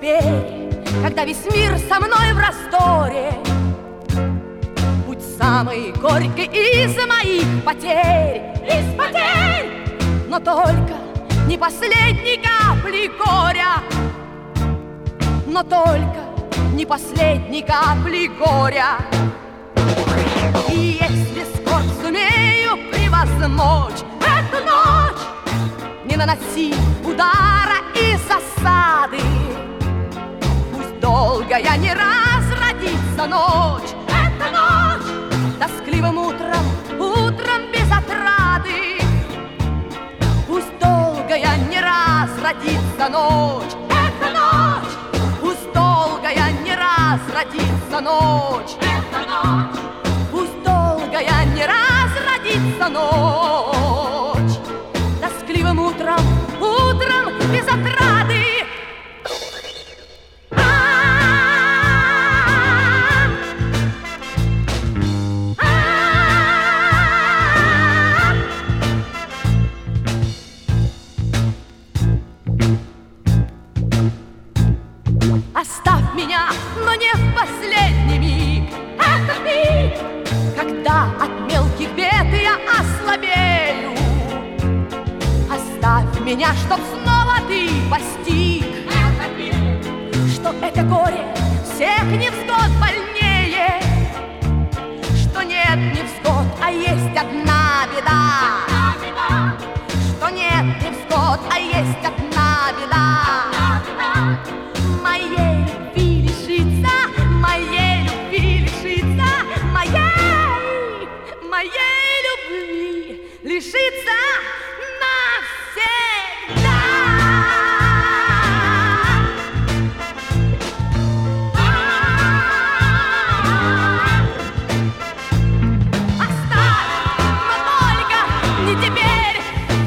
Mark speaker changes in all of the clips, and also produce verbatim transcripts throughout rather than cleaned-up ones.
Speaker 1: теперь, когда весь мир со мной в раздоре. Путь самый горький из моих потерь, из потерь, но только не последней капли горя, но только не последней капли горя. И если скоро сумею превозмочь эту ночь, не наноси удара и засады, пусть долгая не разродится ночь, эта ночь, тоскливым утром, утром без отрады. Пусть долгая не разродится ночь, эта ночь, пусть долгая не разродится ночь, эта ночь, пусть долгая не разродится ночь, тоскливым утром, утром без отрады. Оставь меня, но не в последний миг. Это миг, когда от мелких бед я ослабею. Оставь меня, чтоб снова ты постиг. Это миг, что это горе всех невзгод больнее, что нет невзгод, а есть одна беда, одна беда. Что нет невзгод, а есть одна беда, одна беда. Моей любви лишиться, моей любви лишиться, моей, моей любви лишиться навсегда. Оставь, но только не теперь.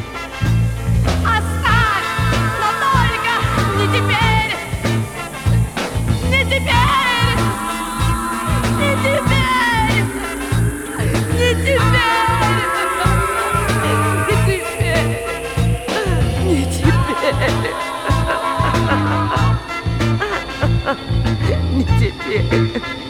Speaker 1: Оставь, но только не теперь. Не теперь, не теперь, не теперь, не теперь, не теперь, не теперь.